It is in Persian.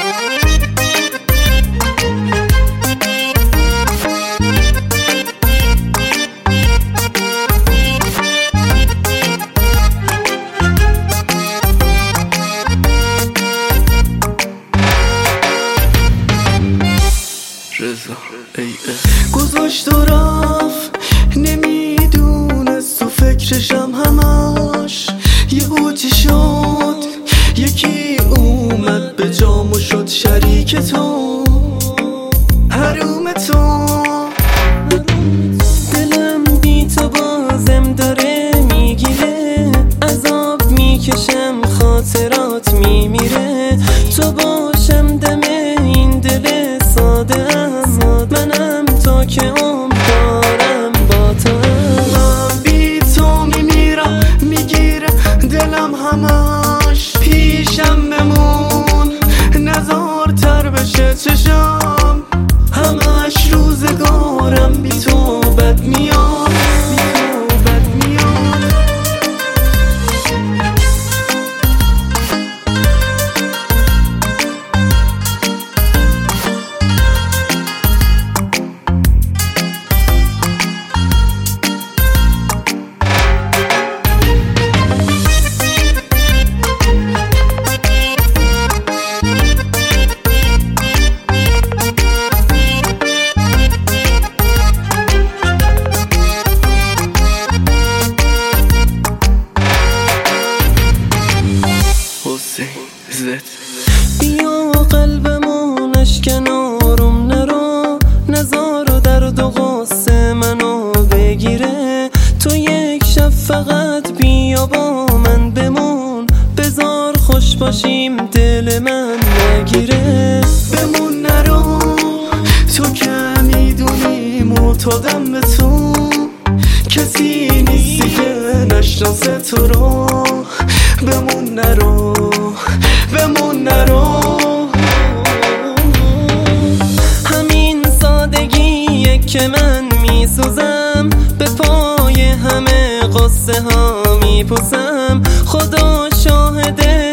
گذاشت و رفت نمیدونست تو فکرشم همش یهو چی شد یکی اومد به جام و شد شریک تو حروم تو دلم بی تو بازم داره میگیره عذاب میکشم خاطرات میمیره تو باشم دم این دل ساده منم تا که عمر دارم با تو من بی تو میمیرم میگیره دلم همش پیشم بمون نزارتر بشه چشم همش روزگارم بی تو بد میاد بیا قلبمون اشکن آروم نرو نزار و درد و غصه منو بگیره تو یک شب فقط بیا با من بمون بذار خوش باشیم دل من نگیره بمون نرو تو که میدونی معتادم به تو کسی نیستی که نشناسه تو رو بمون نرو بمون نرو همین سادگیه که من میسوزم به پای همه قصه ها میپوسم خدا شاهده